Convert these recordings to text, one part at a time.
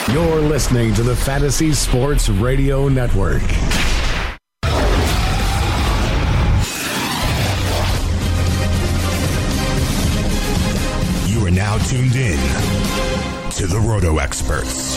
You're listening to the Fantasy Sports Radio Network. You are now tuned in to the Roto Experts.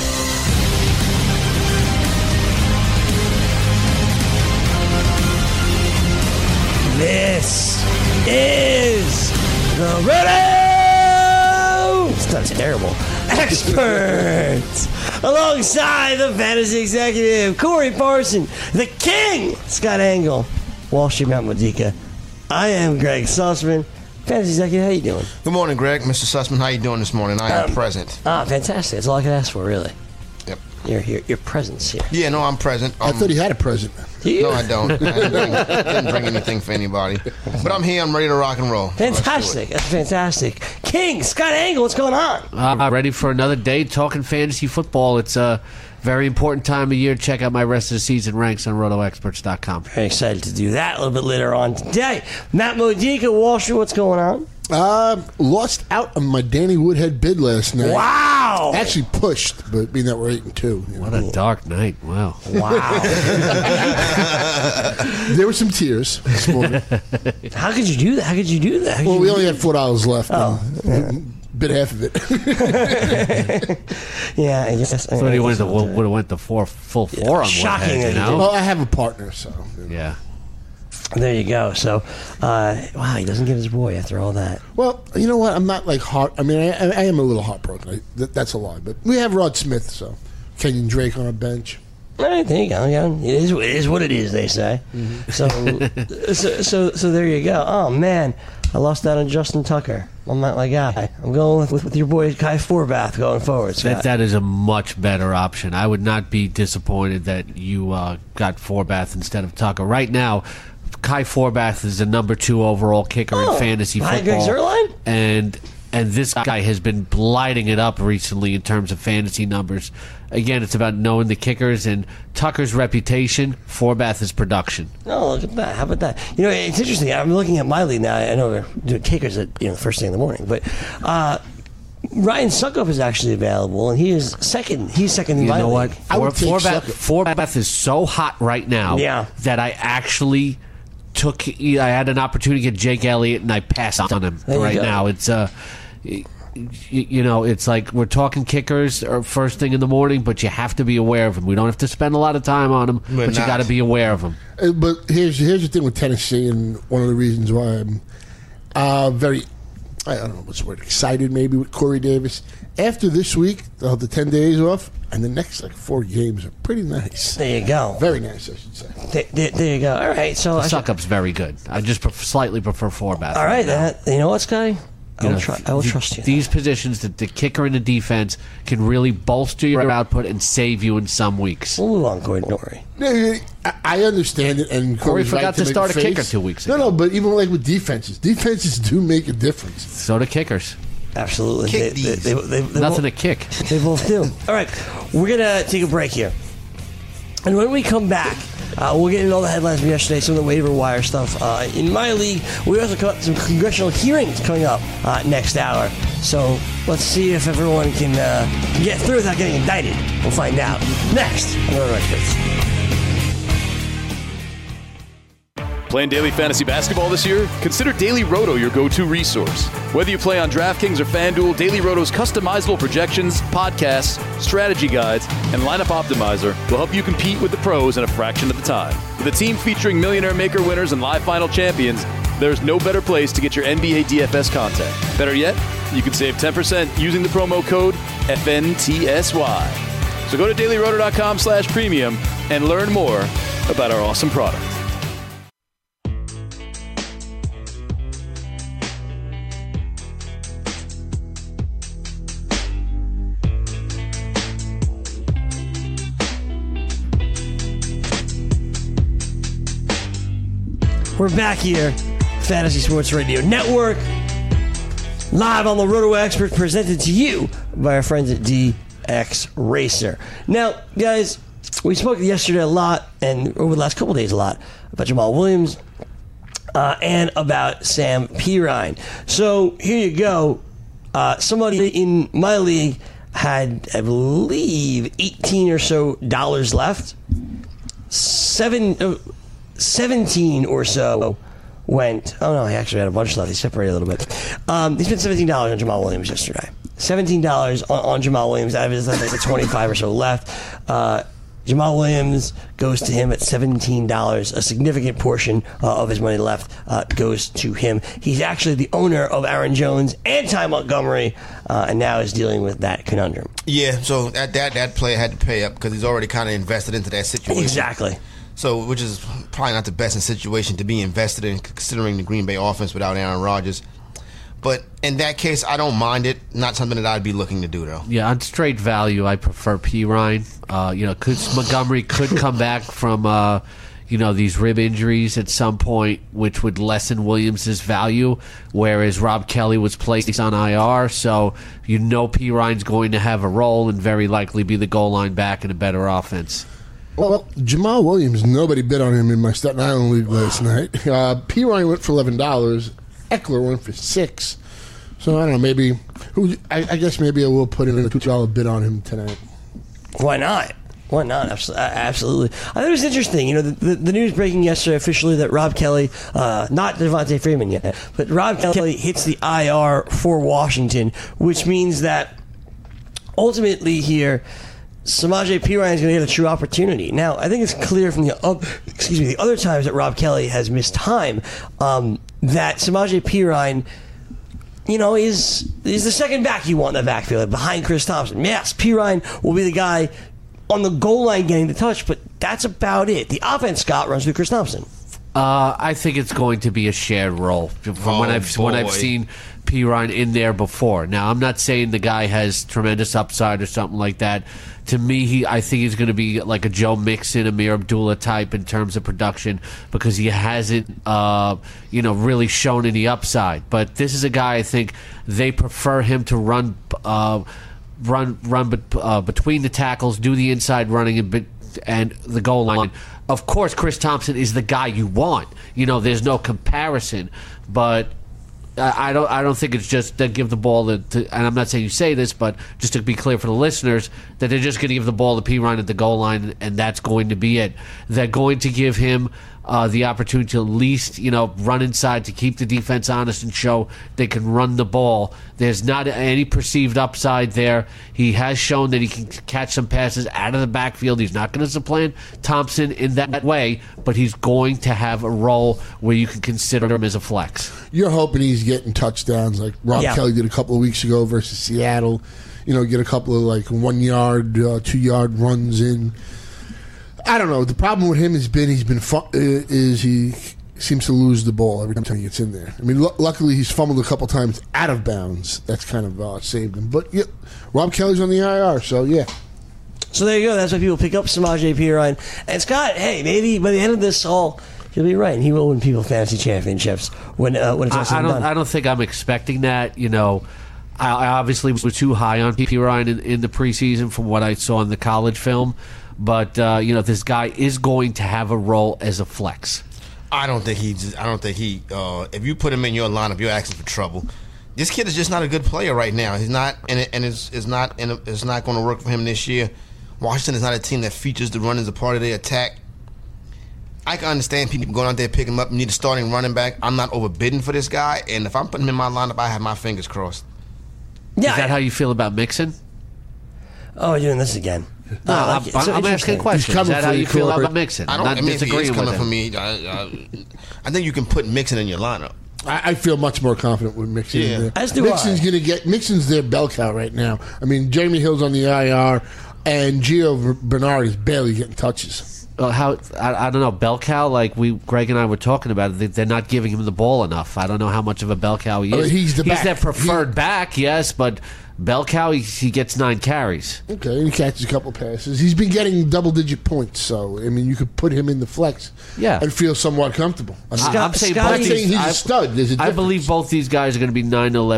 This is the Roto. That's terrible. Experts, alongside the fantasy executive Corey Parson, the king Scott Engel, Wall Street Matt Modica. I am Greg Sussman, fantasy executive. How you doing? Good morning, Greg. Mr. Sussman, how you doing this morning? I am present. Fantastic. That's all I could ask for, really. Yep. Your presence here. Yeah, no, I'm present. I thought he had a present. No, I don't. I didn't bring anything for anybody. But I'm here. I'm ready to rock and roll. Fantastic. That's fantastic. King Scott Engel, what's going on? Ready for another day talking fantasy football. It's a very important time of year. Check out my rest of the season ranks on rotoexperts.com. Very excited to do that a little bit later on today. Matt Modica, Wall Street, what's going on? Lost out on my Danny Woodhead bid last night. Wow! Actually pushed, but being that we're 8-2. What a dark night. Wow. There were some tears this morning. How could you do that? Well, we only had $4 left. Bid half of it. Yeah, I guess. So he would have went the full four on shocking Woodhead, you know? Well, I have a partner, so. Yeah. There you go. So, wow, he doesn't get his boy after all that. Well, you know what? I'm not like heart. I mean, I am a little heartbroken. That's a lie. But we have Rod Smith, so Kenyon Drake on our bench. All right, there you go. Yeah, it is what it is, they say. Mm-hmm. So there you go. Oh man, I lost out on Justin Tucker. I'm not my guy. I'm going with your boy Kai Forbath going forward. That is a much better option. I would not be disappointed that you got Forbath instead of Tucker. Right now, Kai Forbath is the number 2 overall kicker in fantasy football. Greg Zuerlein? And this guy has been lighting it up recently in terms of fantasy numbers. Again, it's about knowing the kickers and Tucker's reputation, Forbath's production. Oh, look at that. How about that? You know, it's interesting. I'm looking at my league now. I know we're doing kickers at the first thing in the morning, but Ryan Suckup is actually available, and he is second. He's second in my league. You know what? Forbath is so hot right now that I actually I had an opportunity to get Jake Elliott, and I passed on him right now. It's it's like we're talking kickers or first thing in the morning, but you have to be aware of them. We don't have to spend a lot of time on them, but you got to be aware of them. But here's the thing with Tennessee, and one of the reasons why I'm very, I don't know what's the word, excited maybe with Corey Davis. After this week, they'll have the 10 days off, and the next 4 games are pretty nice. There you go. Very nice, I should say. There you go. All right. So Suckup's very good. I just slightly prefer Forbath. All right. You know what, Scotty? I will trust you. These positions, the kicker and the defense, can really bolster your output and save you in some weeks. We'll move on, Corey. Don't worry. I understand it. And Corey forgot to start a kicker 2 weeks ago. No, but even with defenses do make a difference. So do kickers. Absolutely. They nothing to kick. They both do. All right. We're going to take a break here. And when we come back, we'll get into all the headlines from yesterday, some of the waiver wire stuff. In my league, we also got some congressional hearings coming up next hour. So let's see if everyone can get through without getting indicted. We'll find out next on the Roto Experts. Playing daily fantasy basketball this year? Consider Daily Roto your go-to resource. Whether you play on DraftKings or FanDuel, Daily Roto's customizable projections, podcasts, strategy guides, and lineup optimizer will help you compete with the pros in a fraction of the time. With a team featuring Millionaire Maker winners and live final champions, there's no better place to get your NBA DFS content. Better yet, you can save 10% using the promo code FNTSY. So go to dailyroto.com/premium and learn more about our awesome product. We're back here, Fantasy Sports Radio Network, live on the Roto Experts, presented to you by our friends at DX Racer. Now, guys, we spoke yesterday a lot, and over the last couple of days a lot, about Jamal Williams and about Sam Pirine. So here you go. Somebody in my league had, I believe, $18 or so left. 17 or so went. Oh no, he actually had a bunch left. He separated a little bit. He spent $17 on Jamal Williams yesterday. $17 on Jamal Williams out of his, I think, 25 or so left. Jamal Williams goes to him at $17. A significant portion of his money left goes to him. He's actually the owner of Aaron Jones and Ty Montgomery, and now is dealing with that conundrum. Yeah, so that player had to pay up because he's already kind of invested into that situation. Exactly. So, which is probably not the best situation to be invested in, considering the Green Bay offense without Aaron Rodgers. But in that case, I don't mind it. Not something that I'd be looking to do, though. Yeah, on straight value, I prefer Pirine. Montgomery could come back from these rib injuries at some point, which would lessen Williams' value, whereas Rob Kelly was placed on IR, so Pirine's going to have a role and very likely be the goal line back in a better offense. Well, Jamal Williams, nobody bid on him in my Staten Island league last night. Pirine went for $11. Eckler went for $6. So I don't know. Maybe I guess maybe I will put in a $2 bid on him tonight. Why not? Why not? Absolutely. I thought it was interesting. The news breaking yesterday officially that Rob Kelly, not Devontae Freeman yet, but Rob Kelly hits the IR for Washington, which means that ultimately here, Samaje Perine is going to get a true opportunity. Now, I think it's clear from the other times that Rob Kelly has missed time that Samaje Perine, is the second back you want in the backfield behind Chris Thompson. Yes, Perine will be the guy on the goal line getting the touch, but that's about it. The offense, Scott, runs through Chris Thompson. I think it's going to be a shared role from when I've seen Perine in there before. Now, I'm not saying the guy has tremendous upside or something like that. To me, I think he's going to be like a Joe Mixon, Amir Abdullah type in terms of production because he hasn't, really shown any upside. But this is a guy I think they prefer him to run between the tackles, do the inside running and the goal line. Of course, Chris Thompson is the guy you want. There's no comparison, but I don't think it's just to give the ball and I'm not saying you say this, but just to be clear for the listeners, that they're just going to give the ball to Perine at the goal line and that's going to be it. They're going to give him the opportunity to at least run inside to keep the defense honest and show they can run the ball. There's not any perceived upside there. He has shown that he can catch some passes out of the backfield. He's not going to supplant Thompson in that way, but he's going to have a role where you can consider him as a flex. You're hoping he's getting touchdowns like Rob Kelly did a couple of weeks ago versus Seattle. Get a couple of 1 yard, 2 yard runs in. I don't know. The problem with him is he seems to lose the ball every time he gets in there. I mean, luckily he's fumbled a couple times out of bounds. That's kind of saved him. But yeah, Rob Kelly's on the IR, so yeah. So there you go. That's why people pick up Samaje Perine. And Scott, hey, maybe by the end of this all, he'll be right. And he will win people fantasy championships when it's all said and done. I don't think I'm expecting that. I obviously was too high on Perine in the preseason from what I saw in the college film. But this guy is going to have a role as a flex. I don't think he. If you put him in your lineup, you're asking for trouble. This kid is just not a good player right now. He's not, and it's not going to work for him this year. Washington is not a team that features the run as a part of their attack. I can understand people going out there picking him up. You need a starting running back. I'm not overbidding for this guy, and if I'm putting him in my lineup, I have my fingers crossed. Yeah, is that how you feel about Mixon? Oh, we're doing this again. No, I'm asking questions. Is that how you feel about Mixon? I'm not disagreeing with him. For me, I think you can put Mixon in your lineup. I feel much more confident with Mixon. Yeah. In there. As do Mixon's their bell cow right now. I mean, Jeremy Hill's on the IR, and Gio Bernard is barely getting touches. I don't know, bell cow, Greg and I were talking about it, they're not giving him the ball enough. I don't know how much of a bell cow he is. He's their preferred back, yes, but bell cow, he gets 9 carries. Okay, and he catches a couple passes. He's been getting double-digit points, so, I mean, you could put him in the flex and feel somewhat comfortable. I'm saying he's a stud. I believe both these guys are going to be 9 to 11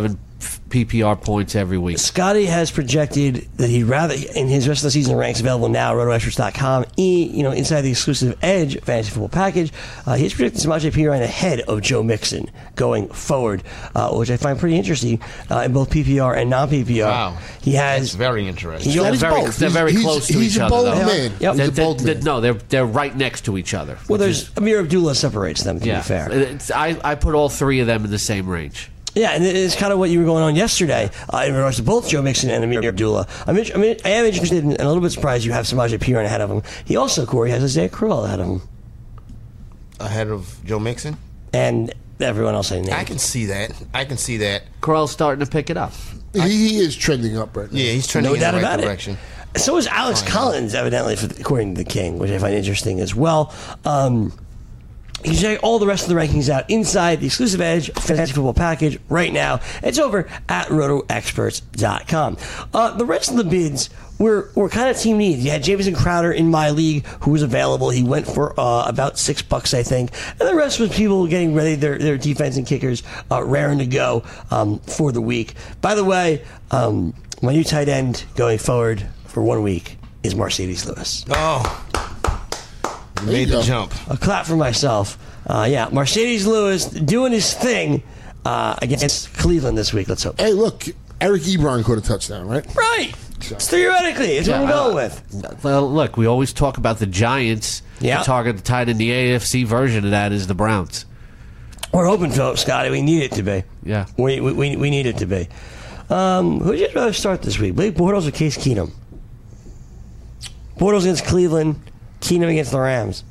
PPR points every week. Scotty has projected that he'd rather, in his rest of the season ranks available now, rotoexperts.com, inside the exclusive Edge fantasy football package, he's projected Samaje Perine ahead of Joe Mixon going forward, which I find pretty interesting in both PPR and non-PPR. Wow. That's very interesting. They're very close to each other. He's a bold though. man. Yep. He's a bold man. No, they're right next to each other. Well, there's Amir Abdullah separates them, to be fair. I put all three of them in the same range. Yeah, and it's kind of what you were going on yesterday in regards to both Joe Mixon and Amir Abdullah. I am interested and a little bit surprised you have Samaje Perine ahead of him. He also, Corey, has Isaiah Crowell ahead of him. Ahead of Joe Mixon? And everyone else I named. I can see that. Crowell's starting to pick it up. He is trending up right now. Yeah, he's trending No in the doubt right about direction. it. So is Alex Collins, evidently, according to the King, which I find interesting as well. You can check all the rest of the rankings out inside the exclusive Edge fantasy football package right now. It's over at rotoexperts.com. The rest of the bids were kind of team needs. You had Jamison Crowder in my league who was available. He went for about $6, I think. And the rest was people getting ready, their defense and kickers raring to go for the week. By the way, my new tight end going forward for 1 week is Mercedes Lewis. Oh. Made the jump. A clap for myself. Mercedes Lewis doing his thing against Cleveland this week. Let's hope. Hey, look, Eric Ebron caught a touchdown, right? Right. Theoretically, it's what I'm going with. Well, look, we always talk about the Giants. Yeah. The target, the tight end, the AFC version of that is the Browns. We're hoping, Philip, Scotty. We need it to be. Yeah. We need it to be. Who would you rather start this week? Blake Bortles or Case Keenum? Bortles against Cleveland. Keenum against the Rams.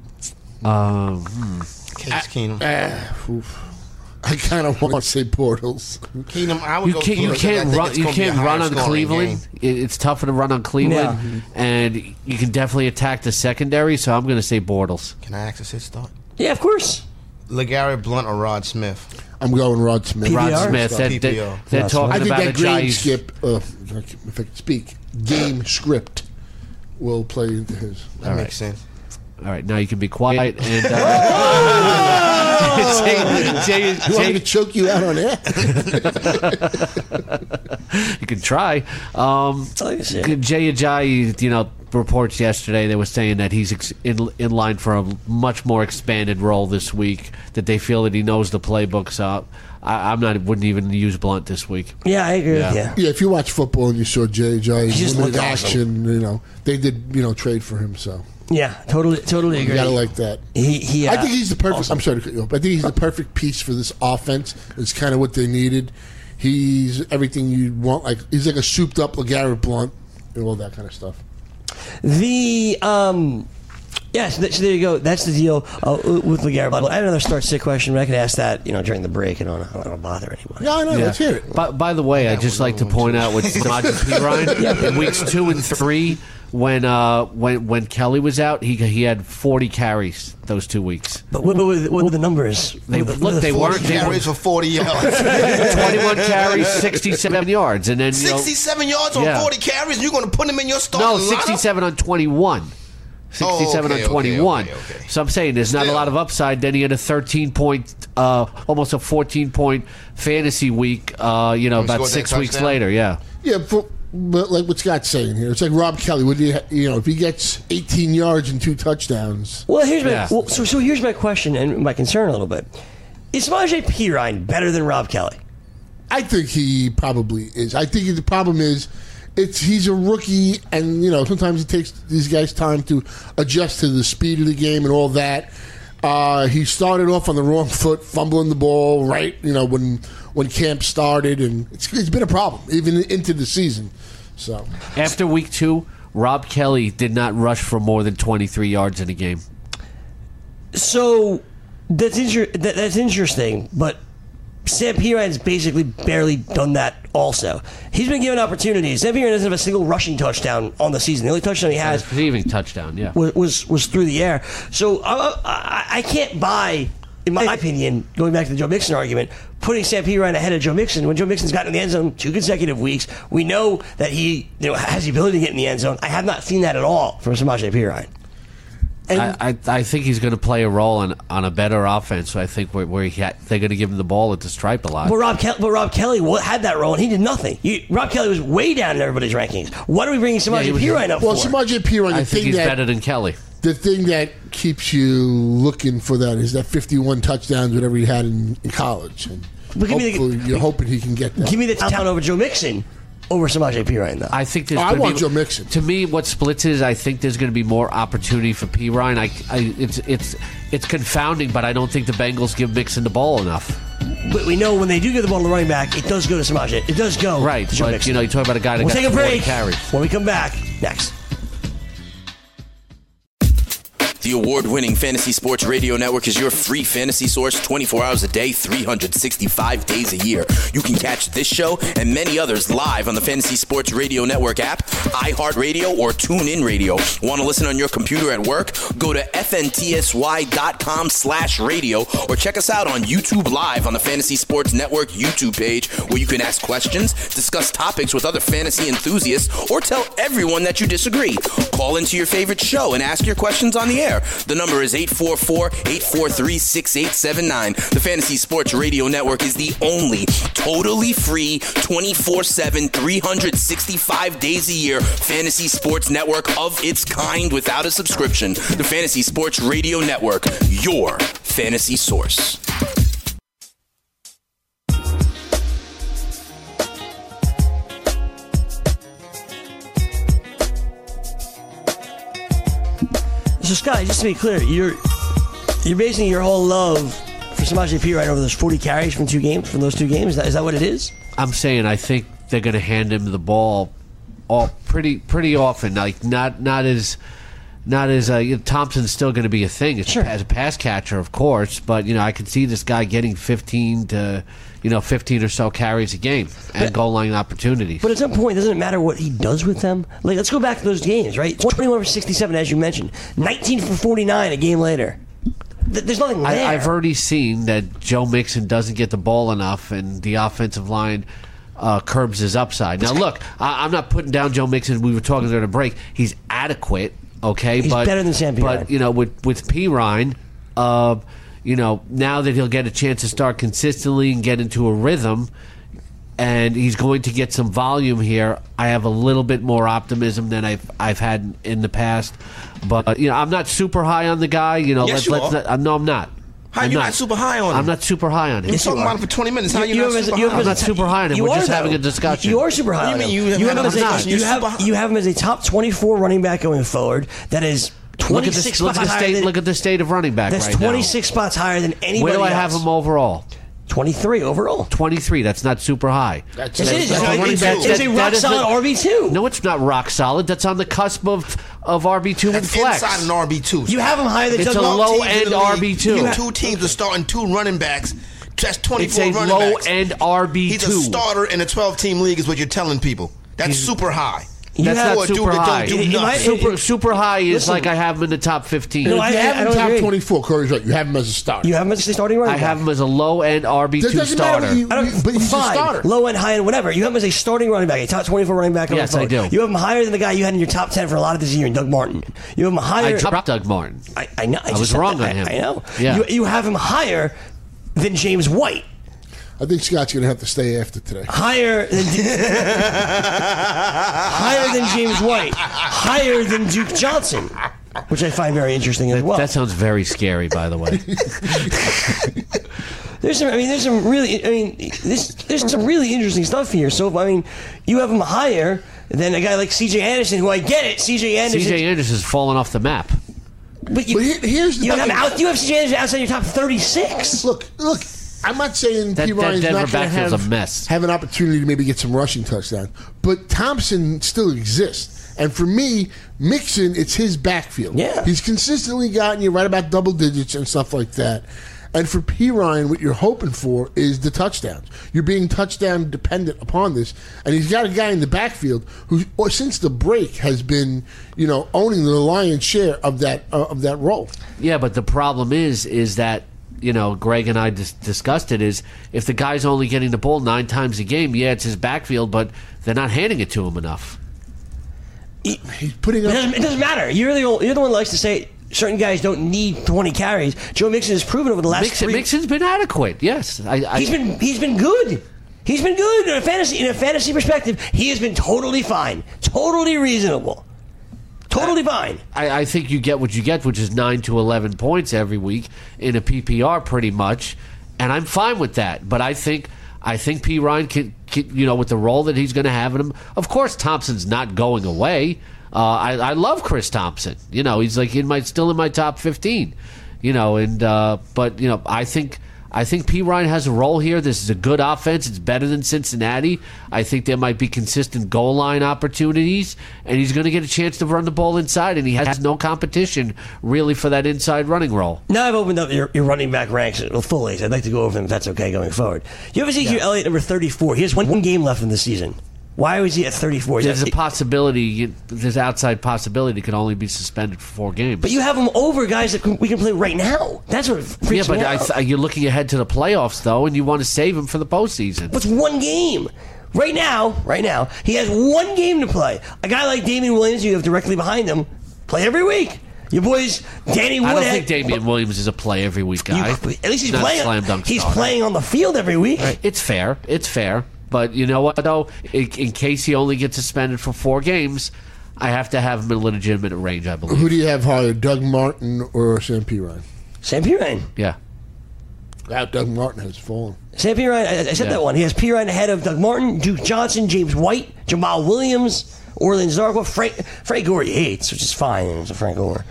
Case Keenum. I kind of want to say Bortles. Keenum, I would You go can't, you Keenum. can't I think run. it's You gonna be a can't higher run on scoring Cleveland. game. It's tougher to run on Cleveland, and you can definitely attack the secondary. So I'm going to say Bortles. Can I access his start? Yeah, of course. LeGarrette Blount or Rod Smith? I'm going Rod Smith. PPR? Rod Smith. PPR. They're I talking think about that a green Giants. skip, if I could speak, game script will play into his. That makes sense. All right, now you can be quiet. And Jay, You want me to choke you out on air? you can try. Like I said. Jay Ajayi, reports yesterday they were saying that he's in line for a much more expanded role this week. That they feel that he knows the playbook. So wouldn't even use Blunt this week. Yeah, I agree with you. Yeah, if you watch football and you saw J.J. He just limited looked awesome. action, they did, trade for him. So Yeah, totally agree. you gotta like that. He I think he's the perfect. I'm sorry to cut you off. I think he's the perfect piece for this offense. It's kind of what they needed. He's everything you want. He's like a souped up LeGarrette Blount and all that kind of stuff. Yes, so there you go. That's the deal with LeGarrette Blount. I have another start-sit question, but I can ask that during the break. I don't want to bother anyone. Yeah, I know. Let's hear it. By the way, I'd just like to point out with Samaje Perine in weeks 2 and 3, when Kelly was out, he had 40 carries those 2 weeks. But what were the numbers? They weren't. They were Carries for 40 yards. 21 carries, 67 yards, and then 67 yards on 40 carries. You're going to put him in your starting lineup? 67 on 21. 67 okay, on 21. okay. So I'm saying there's not a lot of upside. Then he had a 13-point, almost a 14-point fantasy week. About scored 6 that weeks touchdown? later. Yeah. Yeah, but like what Scott's saying here, it's like Rob Kelly. Would if he gets 18 yards and 2 touchdowns? Well, here's Yeah. so here's my question and my concern a little bit. Is Samaje Perine better than Rob Kelly? I think he probably is. I think the problem is he's a rookie, and sometimes it takes these guys time to adjust to the speed of the game and all that. He started off on the wrong foot, fumbling the ball right when camp started, and it's been a problem even into the season. So After week 2, Rob Kelly did not rush for more than 23 yards in a game. So that's interesting, but Sam Perine's basically barely done that also. He's been given opportunities. Sam Perine doesn't have a single rushing touchdown on the season. The only touchdown he has Receiving touchdown, yeah. was through the air. So I can't buy, in my opinion, going back to the Joe Mixon argument, putting Sam Perine ahead of Joe Mixon when Joe Mixon's gotten in the end zone 2 consecutive weeks. We know that he has the ability to get in the end zone. I have not seen that at all from Samaje Perine. And I think he's going to play a role on a better offense. So I think where they're going to give him the ball at the stripe a lot. But Rob Kelly had that role, and he did nothing. Rob Kelly was way down in everybody's rankings. What are we bringing Samaje Perine up Well, for? Samaje Perine, I think he's better than Kelly. The thing that keeps you looking for that is that 51 touchdowns, whatever he had in college. And hopefully, you're hoping he can get that. Give me the town over Joe Mixon over Samaje Perine, though. I think there's I want Joe Mixon. To me, what splits is I think there's going to be more opportunity for Perine. It's confounding, but I don't think the Bengals give Mixon the ball enough. But we know when they do get the ball to the running back, it does go to Samaje. It does go right, to Joe but Mixon. you talk about a guy that We'll got take a 40 break. carries. When we come back, next. The award-winning Fantasy Sports Radio Network is your free fantasy source 24 hours a day, 365 days a year. You can catch this show and many others live on the Fantasy Sports Radio Network app, iHeartRadio, or TuneIn Radio. Want to listen on your computer at work? Go to fntsy.com/radio or check us out on YouTube Live on the Fantasy Sports Network YouTube page, where you can ask questions, discuss topics with other fantasy enthusiasts, or tell everyone that you disagree. Call into your favorite show and ask your questions on the air. The number is 844-843-6879. The Fantasy Sports Radio Network is the only totally free 24/7, 365 days a year fantasy sports network of its kind without a subscription. The Fantasy Sports Radio Network, your fantasy source. So, Scott, just to be clear, you're basing your whole love for Samaje Perine over those 40 carries from those two games? Is that what it is? I'm saying I think they're going to hand him the ball pretty often. Like not as Thompson's still going to be a thing as a pass catcher, of course. But I can see this guy getting 15 or so carries a game and goal line opportunities. But at some point, doesn't it matter what he does with them? Like, let's go back to those games, right? 21 for 67, as you mentioned. 19 for 49 a game later. There's nothing there. I've already seen that Joe Mixon doesn't get the ball enough, and the offensive line curbs his upside. Now, look, I'm not putting down Joe Mixon. We were talking during the break. He's adequate, okay? He's better than Sam Perine. But, with Perine, now that he'll get a chance to start consistently and get into a rhythm, and he's going to get some volume here, I have a little bit more optimism than I've had in the past. But I'm not super high on the guy. Yes, you are. No, I'm not. How are you not super high on him? I'm not super high on him. You're talking about him for 20 minutes. How are you not super high? I'm not super high on him. We're just having a discussion. You are super high on him. You have him as a top 24 running back going forward. That is 26 spots higher. Look at the state of running back right now. That's 26 spots higher than anybody else. Where do I have him overall? 23 overall. 23. That's not super high. It's a rock solid RB2. No, it's not rock solid. That's on the cusp of RB2 and flex. Inside an RB2. You have him higher than It's a low-end RB2. Two teams are starting two running backs. That's 24 it's a running backs. low-end RB2. He's a starter in a 12-team league is what you're telling people. That's super high. That's not super high. Super high is Listen, like I have him in the top 15. No, I you have him don't top agree. 24. Corey's right. You have him as a starter. You have him as a starting running I back. have him as a low-end RB2 That doesn't matter. starter. But he's Fine. a starter. Low end, high end, whatever. You have him as a starting running back, a top 24 running back. Yes, going forward. I do. You have him higher than the guy you had in your top 10 for a lot of this year, Doug Martin. You have him higher. I dropped Doug Martin. I know. I was wrong on him. I know. Yeah. You have him higher than James White. I think Scott's going to have to stay after today. Higher than James White. Higher than Duke Johnson, which I find very interesting as well. That sounds very scary, by the way. There's some really interesting stuff here. So you have him higher than a guy like C.J. Anderson, who I get it. C.J. Anderson's fallen off the map. But here's the you thing. you have C.J. Anderson outside your top 36. Look. I'm not saying P. Ryan's Denver not going to backfield's a mess. have an opportunity to maybe get some rushing touchdowns, but Thompson still exists. And for me, Mixon, it's his backfield. Yeah. He's consistently gotten you right about double digits and stuff like that. And for P. Ryan, what you're hoping for is the touchdowns. You're being touchdown dependent upon this. And he's got a guy in the backfield who, since the break, has been, owning the lion's share of that role. Yeah, but the problem is that Greg and I discussed it, is if the guy's only getting the ball 9 times a game, yeah, it's his backfield, but they're not handing it to him enough. He's putting up. It doesn't matter. You're the one who likes to say certain guys don't need 20 carries. Joe Mixon has proven over the last Mixon's been adequate. Yes, he's been good. He's been good in a fantasy perspective. He has been totally fine, totally reasonable, totally fine. I think you get what you get, which is 9 to 11 points every week in a PPR, pretty much, and I'm fine with that. But I think P. Ryan can with the role that he's going to have in him. Of course, Thompson's not going away. I love Chris Thompson. He's like still in my top 15. But I think P. Ryan has a role here. This is a good offense. It's better than Cincinnati. I think there might be consistent goal line opportunities, and he's going to get a chance to run the ball inside, and he has no competition really for that inside running role. Now I've opened up your running back ranks fully. So I'd like to go over them if that's okay going forward. You have Ezekiel Elliott, number 34. He has one game left in the season. Why was he at 34? There's a possibility. There's outside possibility he could only be suspended for 4 games. But you have him over guys that we can play right now. That's what freaks me out. You're looking ahead to the playoffs, though, and you want to save him for the postseason. What's one game? Right now, he has one game to play. A guy like Damian Williams, you have directly behind him, play every week. Your boys, Danny Woodhead. I don't think Damian Williams is a play every week guy. At least he's playing. He's playing on the field every week. Right. It's fair. But you know what, though? In case he only gets suspended for 4 games, I have to have him in a legitimate range, I believe. Who do you have higher, Doug Martin or Sam Pirine? Sam Pirine. Yeah. Doug Martin has fallen. Sam Pirine, I said that one. He has Pirine ahead of Doug Martin, Duke Johnson, James White, Jamal Williams, Orlin Zarqua, Frank Gore he hates, which is fine. It's a Frank Gore.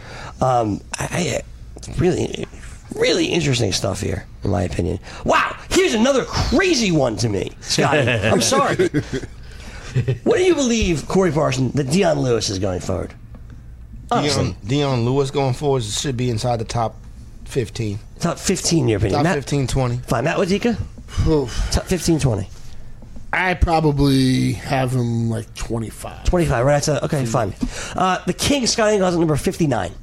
Really interesting stuff here, in my opinion. Wow, here's another crazy one to me, Scotty. I'm sorry. What do you believe, Corey Parson, that Dion Lewis is going forward? Dion Lewis going forward should be inside the top 15. Top 15, in your opinion? Top 15, 20. Fine. Matt Wadika? Top 15, 20. I probably have him like 25. 25, right? Okay, fine. The King, Scott Engel, has number 59.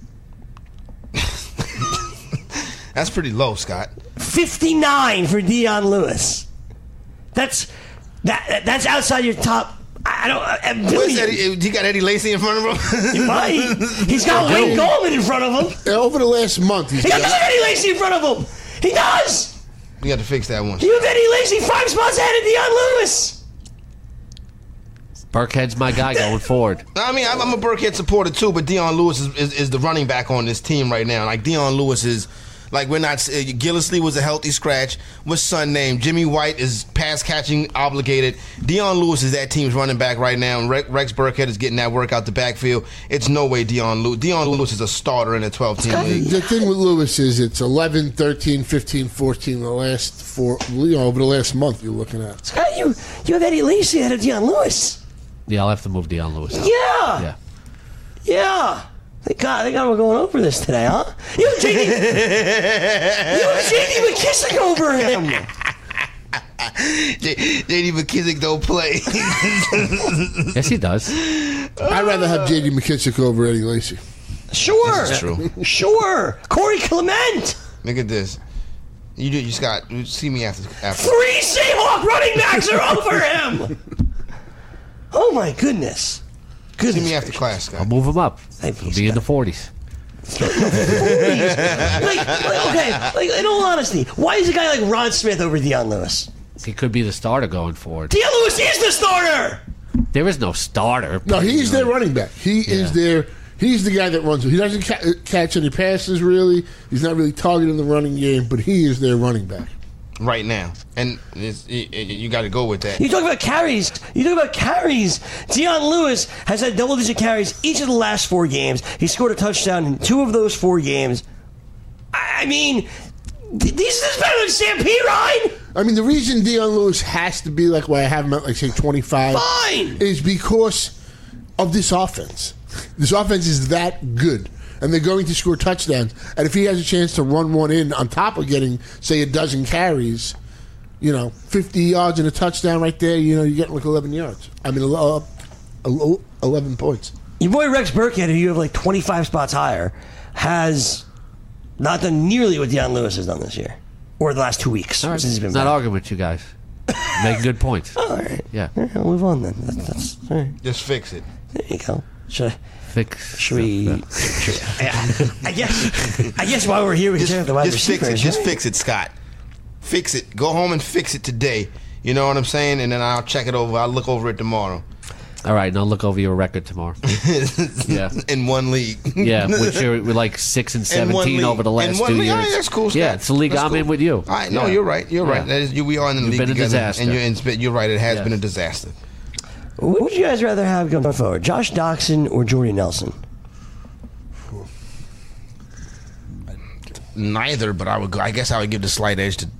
That's pretty low, Scott. 59 for Dion Lewis. That's outside your top. I don't. What's Eddie, he got Eddie Lacy in front of him. He might. He's got Wayne Gallman in front of him. Over the last month, he does have Eddie Lacy in front of him. He does. You got to fix that one. You have Eddie Lacy 5 spots ahead of Dion Lewis. Burkhead's my guy going forward. I mean, I'm a Burkhead supporter too, but Dion Lewis is the running back on this team right now. Like Dion Lewis is. Like we're not. Gillislee was a healthy scratch. What's son named? Jimmy White is pass catching obligated. Dion Lewis is that team's running back right now. And Rex Burkhead is getting that work out the backfield. It's no way Dion Lewis is a starter in a 12-team league. The thing with Lewis is it's 11, 13, 15, 14 the last 4. Over the last month you're looking at. Scott, you have Eddie Lacy ahead of Dion Lewis. Yeah, I'll have to move Dion Lewis out. Yeah. Thank God we're going over this today, huh? You have J.D. McKissick over him. J.D. McKissick don't play. Yes, he does. I'd rather have J.D. McKissick over Eddie Lacy. Sure. This is true. Sure. Corey Clement. Look at this. You Scott, you see me after. 3 Seahawk running backs are over him. Oh, my goodness. See me after class, Scott. I'll move him up. Thank you, He'll be in the 40s. Like, in all honesty, why is a guy like Ron Smith over Dion Lewis? He could be the starter going forward. Dion Lewis is the starter. There is no starter. No, he's their running back. He is their. He's the guy that runs. He doesn't catch any passes really. He's not really targeting the running game, but he is their running back right now, and you got to go with that. You talk about carries. Dion Lewis has had double-digit carries each of the last 4 games. He scored a touchdown in 2 of those 4 games. I mean, this is better than Sam Pirine. I mean, the reason Dion Lewis has to be like where I have him at, like, say, 25 is because of this offense. This offense is that good. And they're going to score touchdowns. And if he has a chance to run one in on top of getting, say, a dozen carries, 50 yards and a touchdown right there, you're getting like 11 yards. I mean, 11 points. Your boy Rex Burkhead, who you have like 25 spots higher, has not done nearly what Dion Lewis has done this year. Or the last 2 weeks. All right. Since he's been not back. arguing with you guys. Making good points. All right. Yeah. All right, I'll move on then. That's all right. Just fix it. There you go. Should we? I guess while we're here, we can check out the wide receivers. Just fix it, Scott. Fix it. Go home and fix it today. You know what I'm saying? And then I'll check it over. I'll look over it tomorrow. All right, and I'll look over your record tomorrow. Yeah, in one league. Yeah, which you're like 6 and 17 over the last 2 years. All right, that's cool, Scott. Yeah, it's the league I'm in with you. All right, no, you're right. You're right. That is, we are in the league been together. A disaster. And you're right. It has been a disaster. What would you guys rather have going forward, Josh Doxson or Jordy Nelson? Neither, but I guess I would give the slight edge to.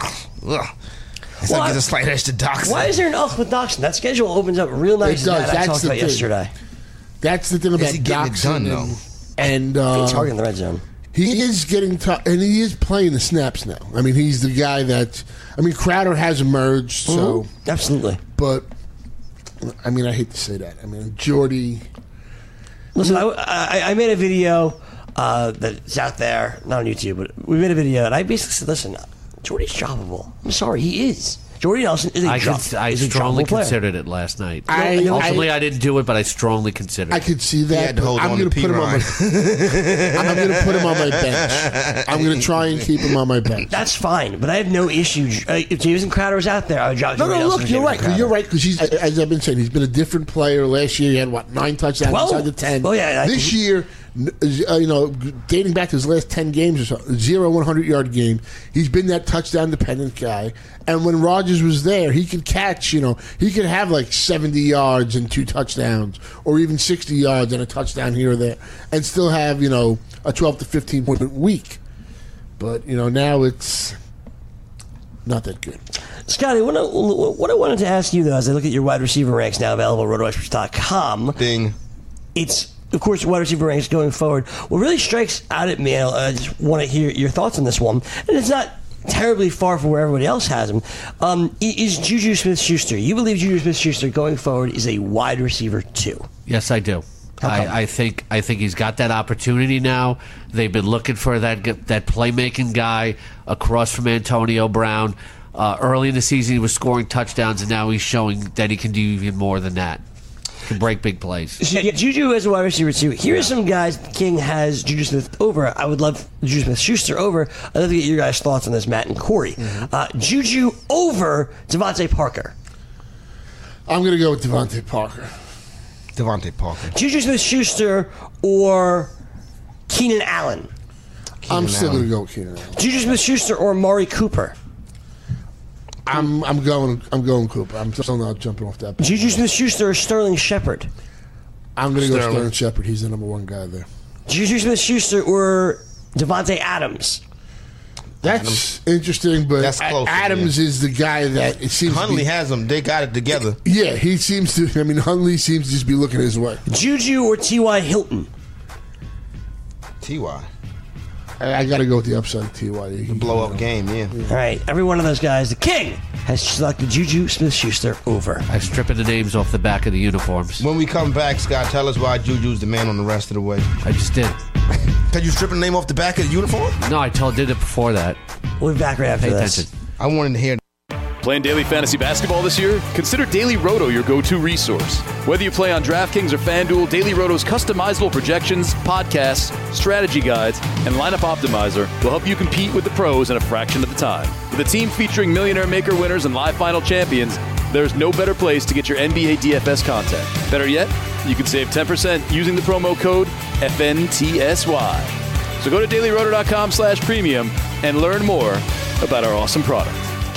Give the slight edge to Doxson. Why is there an with Doxson? That schedule opens up real nice. It does. I talked about yesterday. That's the thing about Doxson. And he's hard in the red zone. He is getting tough, and he is playing the snaps now. I mean, he's the guy that. I mean, Crowder has emerged, so absolutely. But I mean, I hate to say that. I mean, Jordy. Listen, I made a video that's out there, not on YouTube, but we made a video, and I basically said, "Listen, Jordy's droppable. I'm sorry, he is. Jordy Nelson is I strongly considered it last night. Ultimately, I didn't do it, but I strongly considered it. I could see that. I'm going to put him on I'm going to put him on my bench. I'm going to try and keep him on my bench. That's fine, but I have no issue. If Jameson Crowder was out there, I would drop Jordy Nelson. Look, you're right. You're right, because he's, as I've been saying, he's been a different player. Last year, he had, 9 touchdowns inside the 10. Oh, yeah. This year, dating back to his last 10 games or so, 0 100-yard game, he's been that touchdown-dependent guy. And when Rodgers was there, he could catch, he could have 70 yards and 2 touchdowns, or even 60 yards and a touchdown here or there, and still have, a 12 to 15 point week. But, now it's not that good. Scotty, what I wanted to ask you, though, as I look at your wide receiver ranks now available at RotoExperts.com, Ding. It's, of course, wide receiver ranks going forward. What really strikes out at me, and I just want to hear your thoughts on this one, and it's not terribly far from where everybody else has him, is Juju Smith-Schuster. You believe Juju Smith-Schuster going forward is a wide receiver too? Yes, I do. I think he's got that opportunity now. They've been looking for that playmaking guy across from Antonio Brown. Early in the season, he was scoring touchdowns, and now he's showing that he can do even more than that. Can break big plays. So Juju as a wide receiver too. Here are some guys King has Juju Smith over. I would love Juju Smith-Schuster over. I'd love to get your guys' thoughts on this, Matt and Corey. Juju over Devontae Parker. I'm going to go with Devontae Parker. Juju Smith-Schuster or Keenan Allen. I'm still going to go with Keenan Allen. Juju Smith-Schuster or Amari Cooper. I'm going Cooper. I'm still not jumping off that. Juju Smith-Schuster or Sterling Shepard. I'm going to go Sterling Shepard. He's the number one guy there. Juju Smith-Schuster or Devontae Adams. That's interesting, but that's close, Adams is the guy that it seems Hundley has them. They got it together. Yeah, he seems to. I mean, Hundley seems to just be looking his way. Juju or T.Y. Hilton. T.Y. I got to go with the upside of T.Y. The blow-up game, yeah. All right, every one of those guys, the King has selected Juju Smith-Schuster over. I'm stripping the names off the back of the uniforms. When we come back, Scott, tell us why Juju's the man on the rest of the way. I just did. Can you strip the name off the back of the uniform? No, I did it before that. We'll be back right after this. Attention. I wanted to hear. Playing daily fantasy basketball this year? Consider Daily Roto your go-to resource. Whether you play on DraftKings or FanDuel, Daily Roto's customizable projections, podcasts, strategy guides, and lineup optimizer will help you compete with the pros in a fraction of the time. With a team featuring Millionaire Maker winners and live final champions, there's no better place to get your NBA DFS content. Better yet, you can save 10% using the promo code FNTSY. So go to dailyroto.com/premium and learn more about our awesome product.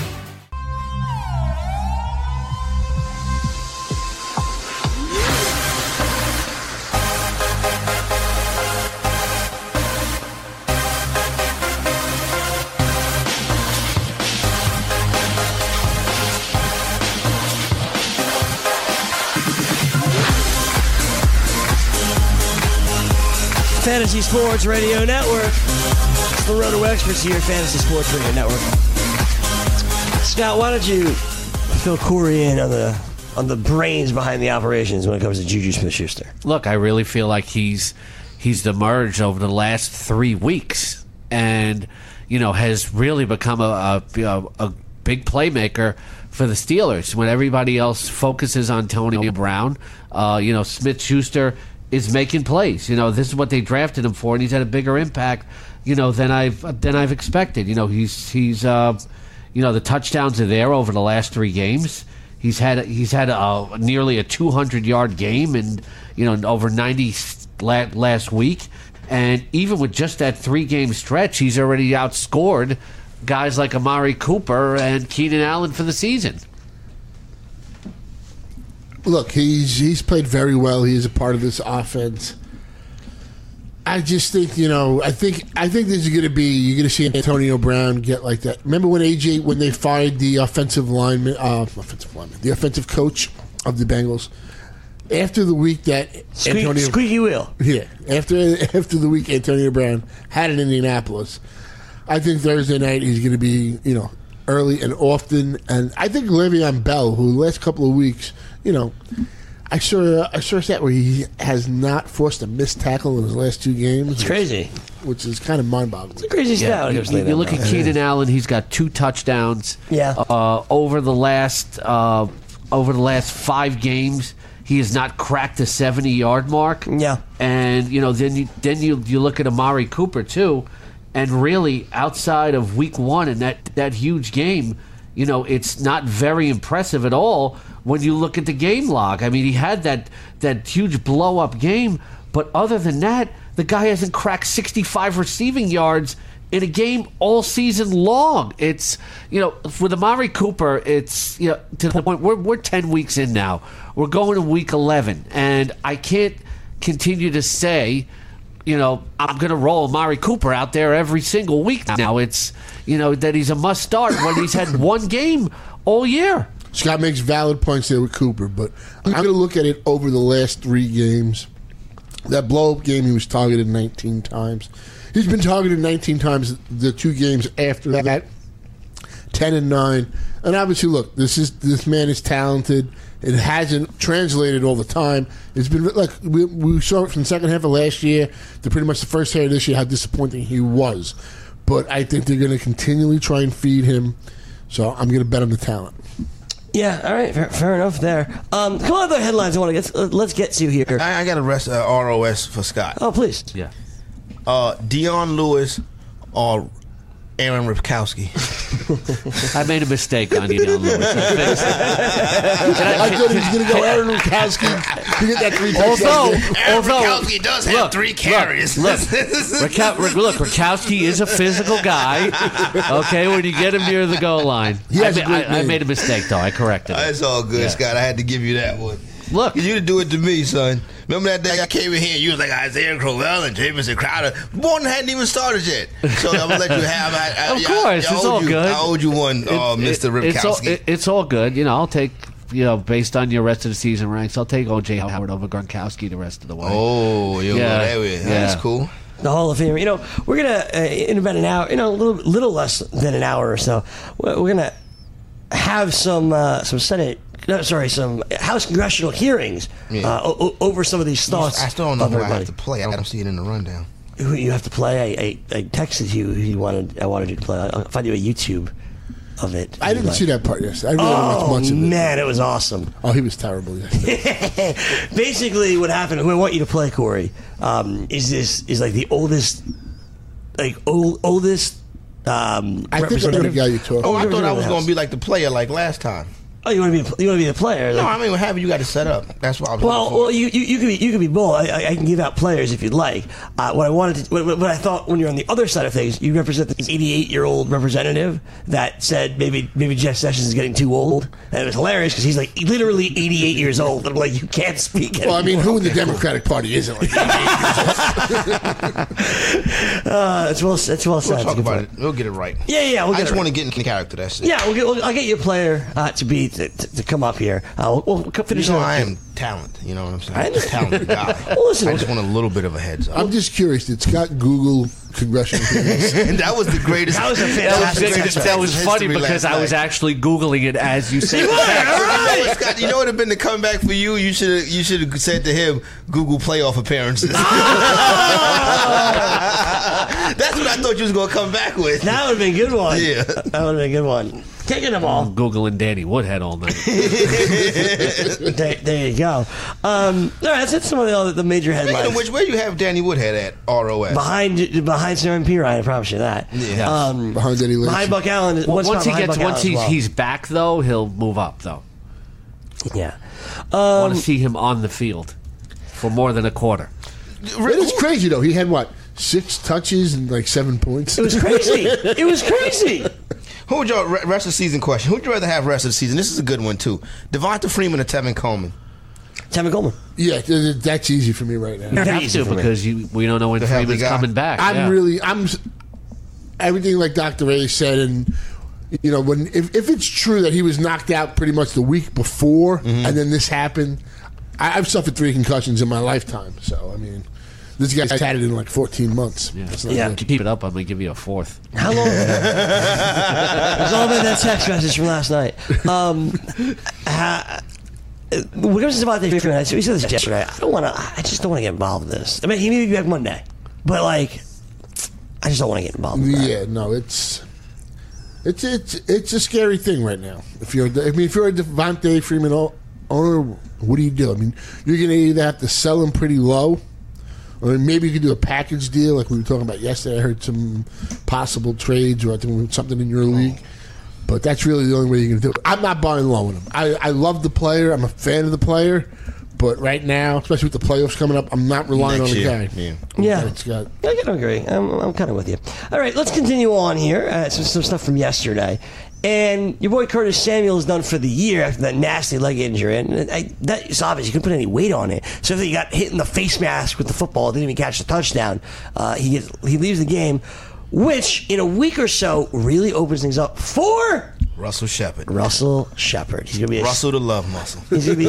Fantasy Sports Radio Network. It's the Roto Experts here, Fantasy Sports Radio Network. Scott, why don't you fill Corey in on the brains behind the operations when it comes to Juju Smith-Schuster? Look, I really feel like he's emerged over the last 3 weeks, and has really become a big playmaker for the Steelers. When everybody else focuses on Antonio Brown, Smith-Schuster is making plays. This is what they drafted him for, and he's had a bigger impact, than I've expected. He's the touchdowns are there over the last 3 games. He's had nearly a 200-yard game and over 90 last week, and even with just that 3-game stretch, he's already outscored guys like Amari Cooper and Keenan Allen for the season. Look, he's played very well. He is a part of this offense. I just think, I think this is going to be, you're going to see Antonio Brown get like that. Remember when they fired the the offensive coach of the Bengals? After the week that squeaky wheel. Yeah. After the week Antonio Brown had in Indianapolis, I think Thursday night he's going to be, early and often. And I think Le'Veon Bell, who the last couple of weeks, I saw a stat where he has not forced a missed tackle in his last 2 games. It's crazy. Which is kind of mind-boggling. It's a crazy stat. You look at Keenan Allen; he's got 2 touchdowns. Yeah. Over the last 5 games, he has not cracked the 70-yard mark. Yeah. And then you look at Amari Cooper too, and really outside of Week 1 and that huge game, it's not very impressive at all. When you look at the game log, I mean, he had that huge blow-up game, but other than that, the guy hasn't cracked 65 receiving yards in a game all season long. It's, with Amari Cooper, it's, to the point, we're 10 weeks in now. We're going to week 11, and I can't continue to say, I'm going to roll Amari Cooper out there every single week now. It's, that he's a must-start when he's had 1 game all year. Scott makes valid points there with Cooper, but I'm going to look at it over the last 3 games. That blow-up game, he was targeted 19 times. He's been targeted 19 times the 2 games after that, 10 and 9. And obviously, look, this man is talented. It hasn't translated all the time. It's been like we saw it from the second half of last year to pretty much the first half of this year how disappointing he was. But I think they're going to continually try and feed him. So I'm going to bet on the talent. Yeah, all right, fair enough there. Couple other headlines I want to get. Let's get to here. I got a ROS for Scott. Oh, please. Yeah. Dion Lewis or Aaron Ripkowski. I made a mistake on Dion Lewis. I thought he was going to go Aaron Ripkowski to get that 3 touchdowns. Aaron Ripkowski does have 3 carries. Look, Ripkowski is a physical guy. Okay, when you get him near the goal line. I made a mistake, though. I corrected it. It's all good, Scott. I had to give you that one. Look. You didn't do it to me, son. Remember that day I came in here and you was like Isaiah Crowell and Jamison Crowder. One hadn't even started yet. So I'm going to let you have Of course, it's all good. I owed you one, Mr. Ripkowski. It's all good. I'll take, based on your rest of the season ranks, I'll take O.J. Howard over Gronkowski the rest of the way. Oh, you'll go that way. Yeah. That's cool. The Hall of Fame. We're going to, in about an hour, a little less than an hour or so, we're going to have some House congressional hearings over some of these thoughts. I still don't know who I have to play. I don't see it in the rundown. Who you have to play? I texted you. I wanted you to play. I'll find you a YouTube of it. I didn't see that part yesterday. I really didn't watch much of it. Man, it was awesome. Oh, he was terrible yesterday. Basically, what happened? Who I want you to play, Corey, is like the oldest. I think I know the guy you talking. Oh, I thought I was going to be like the player like last time. Oh, you want to be the player? No, I mean, however you got it set up. That's what I was. Well, you could be both. I can give out players if you'd like. What I thought when you're on the other side of things, you represent this 88-year-old representative that said maybe Jeff Sessions is getting too old, and it was hilarious because he's like literally 88 years old. I'm like, you can't speak anymore. Well, I mean, who in the Democratic Party isn't like 88 years old? That's well said. We'll talk about it. We'll get it right. Yeah. I just want to get into the character. That's it. Yeah, I'll get you a player to come up here. We'll finish. I am talent. You know what I'm saying? I He's a talented guy. Well, listen, I just want a little bit of a heads up. I'm just curious. Did Scott Google congressional hearings? And that was the greatest. That was a fantastic. That was funny because I was actually Googling it as you say. Scott, you know what would have been the comeback for you? You should have said to him, Google playoff appearances. That's what I thought you was going to come back with. That would have been a good one. Yeah. That would have been a good one. Kicking them all. I'm Googling Danny Woodhead all night. There you go. All right, that's some of the major Speaking headlines. of which, where you have Danny Woodhead at ROS? Behind Sam P. Ryan, I promise you that. Yeah. Behind Eddie Lacy. Behind Buck Allen. Once he's back though, he'll move up though. Yeah. I want to see him on the field for more than a quarter. It's crazy though. He had 6 touches and 7 points. It was crazy. It was crazy. Who would you rest of the season question? Who would you rather have rest of the season? This is a good one too. Devonta Freeman or Tevin Coleman? Tevin Coleman. Yeah, that's easy for me right now. You have to because we don't know when Freeman's coming back. I'm everything like Dr. A said, and when if it's true that he was knocked out pretty much the week before, and then this happened, I've suffered 3 concussions in my lifetime. So I mean, this guy's had it in 14 months. Yeah. To keep it up, I'm gonna give you a 4th. How long? It was all about that text message from last night. What comes to Devonta Freeman? We said this yesterday. I just don't want to get involved in this. I mean, he may be back Monday, but I just don't want to get involved. In that. Yeah, no, it's a scary thing right now. If you're a Devonta Freeman owner, what do you do? I mean, you're going to either have to sell him pretty low, or maybe you could do a package deal like we were talking about yesterday. I heard some possible trades or I think something in your league. But that's really the only way you're going to do it. I'm not buying low on him. I love the player. I'm a fan of the player. But right now, especially with the playoffs coming up, I'm not relying on the guy. Yeah. I can agree. I'm kind of with you. All right, let's continue on here. Some stuff from yesterday. And your boy Curtis Samuel is done for the year after that nasty leg injury. And it's obvious. You couldn't put any weight on it. So if he got hit in the face mask with the football, didn't even catch the touchdown, he leaves the game, which in a week or so really opens things up for Russell Shepard. He's gonna be Russell the love muscle. He's gonna be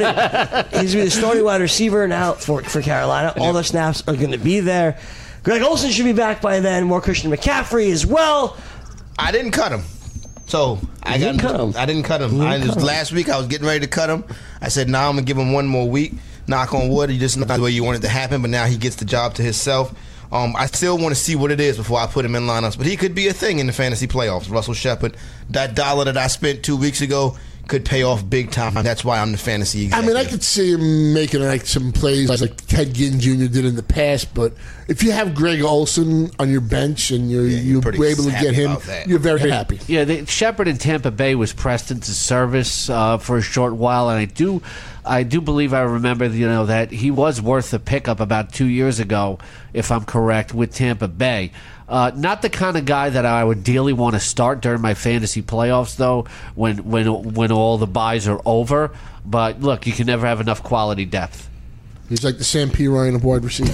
the starting wide receiver now for Carolina. All the snaps are gonna be there. Greg Olsen should be back by then. More Christian McCaffrey as well. I didn't cut him. So I didn't cut him. Last week I was getting ready to cut him. I said, I'm going to give him one more week. Knock on wood. He just not the way you want it to happen, but now he gets the job to himself. I still want to see what it is before I put him in lineups, but he could be a thing in the fantasy playoffs. Russell Shepard, that $1 that I spent 2 weeks ago could pay off big time. That's why I'm the fantasy executive. I mean, I could see him making some plays like Ted Ginn Jr. did in the past, but if you have Greg Olsen on your bench and you're able to get him, you're very happy. Yeah, Shepard in Tampa Bay was pressed into service for a short while, and I do believe I remember that he was worth a pickup about 2 years ago, if I'm correct, with Tampa Bay. Not the kind of guy that I would ideally want to start during my fantasy playoffs, though, when all the buys are over. But look, you can never have enough quality depth. He's like the Sam P. Ryan of wide receivers.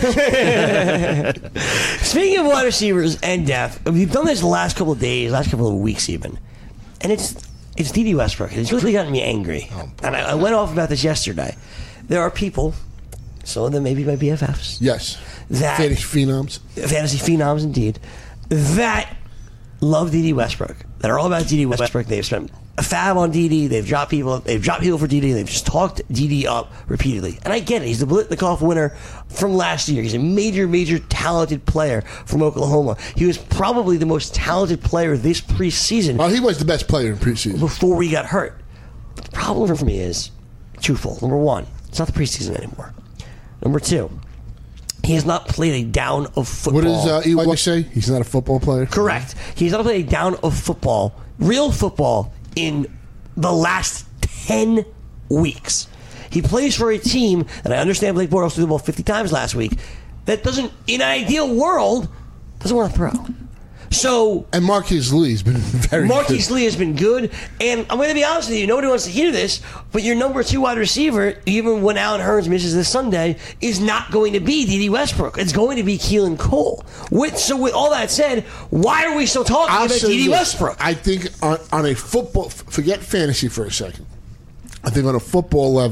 Speaking of wide receivers and depth, we've done this the last couple of days, last couple of weeks even, and it's D.D. Westbrook. It's really gotten me angry, and I went off about this yesterday. There are people, some of them maybe my BFFs. Yes. Fantasy phenoms, indeed, that love D.D. Westbrook, that are all about D.D. Westbrook. They've spent a fab on D.D. They've dropped people for D.D. They've just talked D.D. up repeatedly. And I get it. He's the Biletnikoff winner from last year. He's a major talented player from Oklahoma. He was probably the most talented player this preseason. Oh, he was the best player in preseason. Before we got hurt. But the problem for me is twofold. Number one, it's not the preseason anymore. Number two, he has not played a down of football. What does Eli say? He's not a football player? Correct. He's not played a down of football, real football, in the last 10 weeks. He plays for a team, and I understand Blake Bortles threw the ball 50 times last week, that doesn't, in an ideal world, doesn't want to throw. So, and Marquise Lee's been very Marquise Lee has been good, and I'm going to be honest with you, nobody wants to hear this, but your number 2 wide receiver, even when Allen Hurns misses this Sunday, is not going to be D.D. Westbrook. It's going to be Keelan Cole. So with all that said, why are we still talking about D.D. Westbrook? I think on a football, forget fantasy for a second. I think on a football level,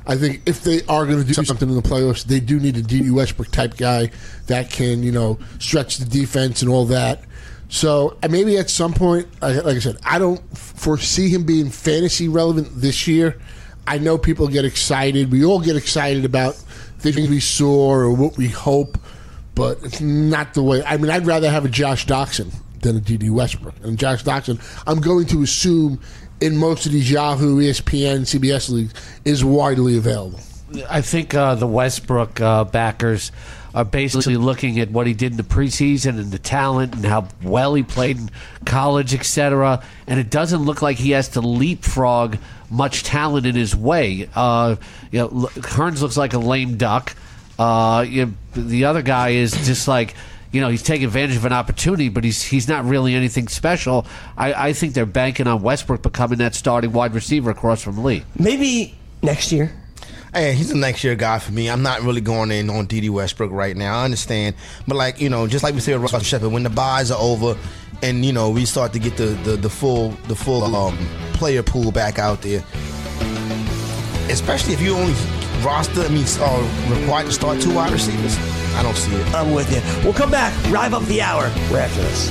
I think if they are going to do something in the playoffs, they do need a D.D. Westbrook type guy that can, stretch the defense and all that. So maybe at some point, like I said, I don't foresee him being fantasy relevant this year. I know people get excited. We all get excited about things we saw or what we hope, but it's not the way. I mean, I'd rather have a Josh Doxson than a D.D. Westbrook. And Josh Doxson, I'm going to assume in most of these Yahoo, ESPN, CBS leagues, is widely available. I think the Westbrook backers are basically looking at what he did in the preseason and the talent and how well he played in college, etc. And it doesn't look like he has to leapfrog much talent in his way. Hearns looks like a lame duck. The other guy is just like, he's taking advantage of an opportunity, but he's not really anything special. I think they're banking on Westbrook becoming that starting wide receiver across from Lee. Maybe next year. Hey, he's a next year guy for me. I'm not really going in on D.D. Westbrook right now. I understand. But, just like we said with Russell Shepard, when the buys are over and, we start to get the full player pool back out there, especially if you only required to start 2 wide receivers, I don't see it. I'm with you. We'll come back, drive up the hour right after this.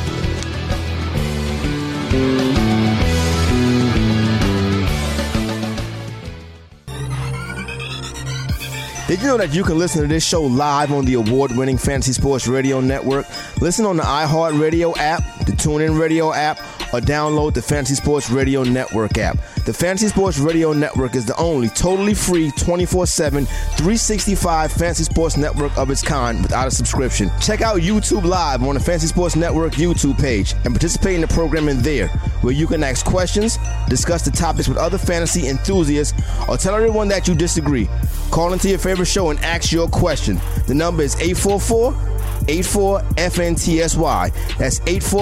Did you know that you can listen to this show live on the award-winning Fantasy Sports Radio Network? Listen on the iHeartRadio app, the TuneIn Radio app, or download the Fantasy Sports Radio Network app. The Fantasy Sports Radio Network is the only totally free 24/7, 365 Fantasy Sports Network of its kind without a subscription. Check out YouTube Live on the Fantasy Sports Network YouTube page and participate in the programming there, where you can ask questions, discuss the topics with other fantasy enthusiasts, or tell everyone that you disagree. Call into your favorite show and ask your question. The number is 844-84-FNTSY. That's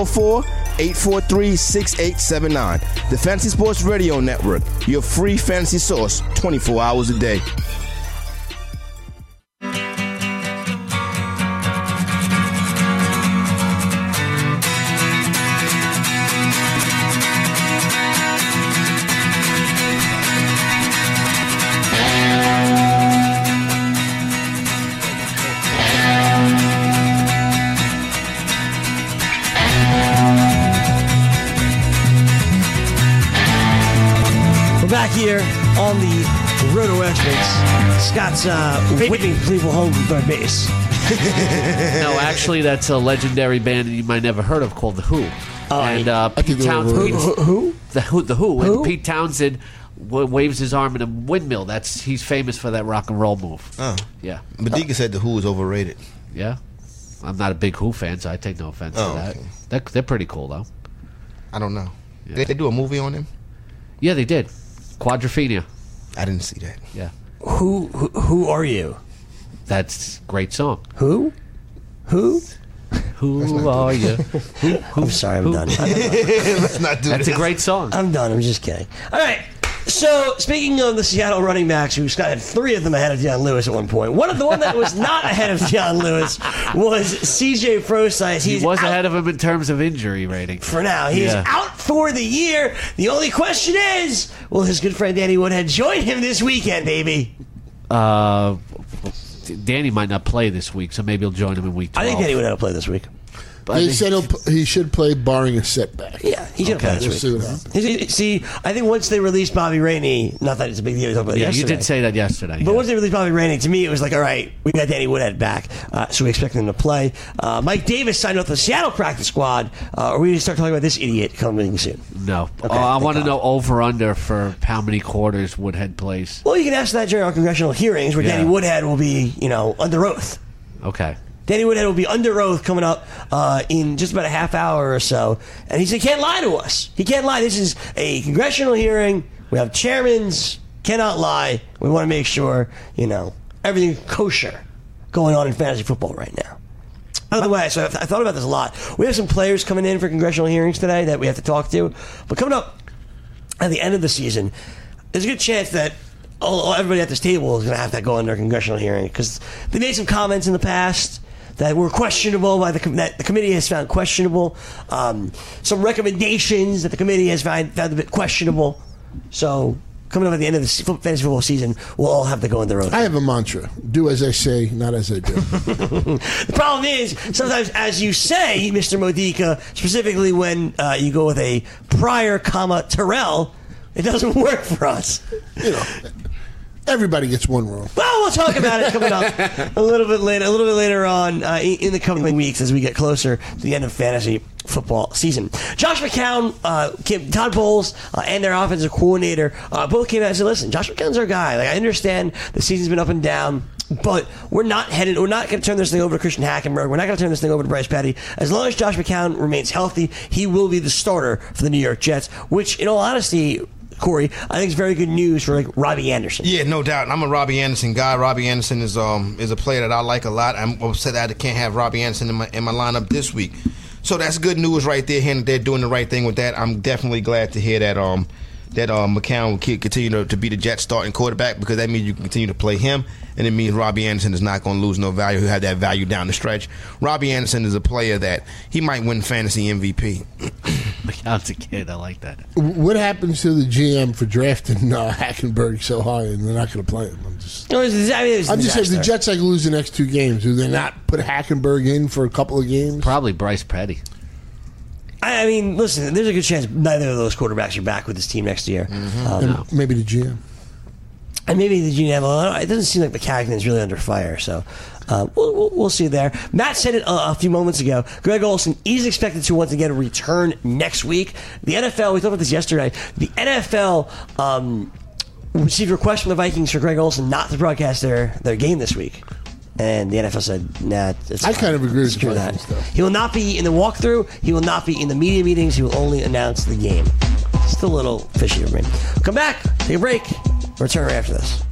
844-843-6879. The Fantasy Sports Radio Network, your free fantasy source 24 hours a day. Back here on the Roto Experts. Scott's waving people home from third base. No, actually, that's a legendary band you might never heard of called The Who. And Pete Townsend. Who? The Who. And Pete Townsend waves his arm in a windmill. He's famous for that rock and roll move. Oh. Yeah. Medika said The Who is overrated. Yeah. I'm not a big Who fan, so I take no offense to that. Okay. They're pretty cool, though. I don't know. Yeah. Did they do a movie on them? Yeah, they did. Quadrophenia. I didn't see that. Yeah. Who are you? That's a great song. Who? Who are you? I'm sorry, I'm done. Let's not do That's this. a great song. I'm done. I'm just kidding. All right. So, speaking of the Seattle running backs, who Scott had 3 of them ahead of Deion Lewis at one point. One that was not ahead of Deion Lewis was C.J. Prosise. He was ahead of him in terms of injury rating. For now. He's out for the year. The only question is, will his good friend Danny Woodhead join him this weekend, baby? Danny might not play this week, so maybe he'll join him in week 12. I think Danny Woodhead will play this week. They said he should play barring a setback. Yeah, he should play this week. We'll see what happens. See, I think once they released Bobby Rainey, not that it's a big deal to talk about yesterday. You did say that yesterday. But once they released Bobby Rainey, to me, it was like, all right, we got Danny Woodhead back, so we expect him to play. Mike Davis signed up the Seattle practice squad. Are we going to start talking about this idiot coming soon? No. Okay, I want to know over-under for how many quarters Woodhead plays. Well, you can ask that during our congressional hearings where Danny Woodhead will be, under oath. Okay. Danny Woodhead will be under oath coming up in just about a half hour or so. And he said, he can't lie to us. He can't lie. This is a congressional hearing. We have chairmans, cannot lie. We want to make sure, everything's kosher going on in fantasy football right now. By the way, so I thought about this a lot. We have some players coming in for congressional hearings today that we have to talk to. But coming up at the end of the season, there's a good chance that everybody at this table is going to have to go under a congressional hearing because they made some comments in the past that were questionable that the committee has found questionable. Some recommendations that the committee has found a bit questionable. So coming up at the end of the fantasy football season, we'll all have to go on the road. I have a mantra: do as I say, not as I do. The problem is, sometimes as you say, Mr. Modica, specifically when you go with a Pryor, Terrell, it doesn't work for us. You know, everybody gets one wrong. Well, we'll talk about it coming up a little bit later on in the coming weeks as we get closer to the end of fantasy football season. Josh McCown, Todd Bowles, and their offensive coordinator both came out and said, "Listen, Josh McCown's our guy. Like, I understand the season's been up and down, but we're not going to turn this thing over to Christian Hackenberg. We're not going to turn this thing over to Bryce Petty. As long as Josh McCown remains healthy, he will be the starter for the New York Jets." Which, in all honesty, Corey, I think it's very good news for Robbie Anderson. Yeah, no doubt. I'm a Robbie Anderson guy. Robbie Anderson is a player that I like a lot. I'm upset that I can't have Robbie Anderson in my lineup this week. So that's good news right there. Hearing that they're doing the right thing with that. I'm definitely glad to hear that McCown will continue to be the Jets starting quarterback, because that means you can continue to play him, and it means Robbie Anderson is not going to lose no value. He'll have that value down the stretch. Robbie Anderson is a player that he might win fantasy MVP. McCown's a kid. I like that. What happens to the GM for drafting Hackenberg so high and they're not going to play him? I'm just saying the Jets lose the next 2 games. Do they not put Hackenberg in for a couple of games? Probably Bryce Petty. I mean, listen, there's a good chance neither of those quarterbacks are back with this team next year. And maybe the GM. And maybe the GM, it doesn't seem like McCagnon really under fire, so we'll see there. Matt said it a few moments ago. Greg Olsen is expected to once again return next week. The NFL, we talked about this yesterday, the NFL received a request from the Vikings for Greg Olsen not to broadcast their game this week. And the NFL said, nah, it's I kind of agree with that. He will not be in the walkthrough. He will not be in the media meetings. He will only announce the game. Still a little fishy to me. Come back, take a break. Return right after this.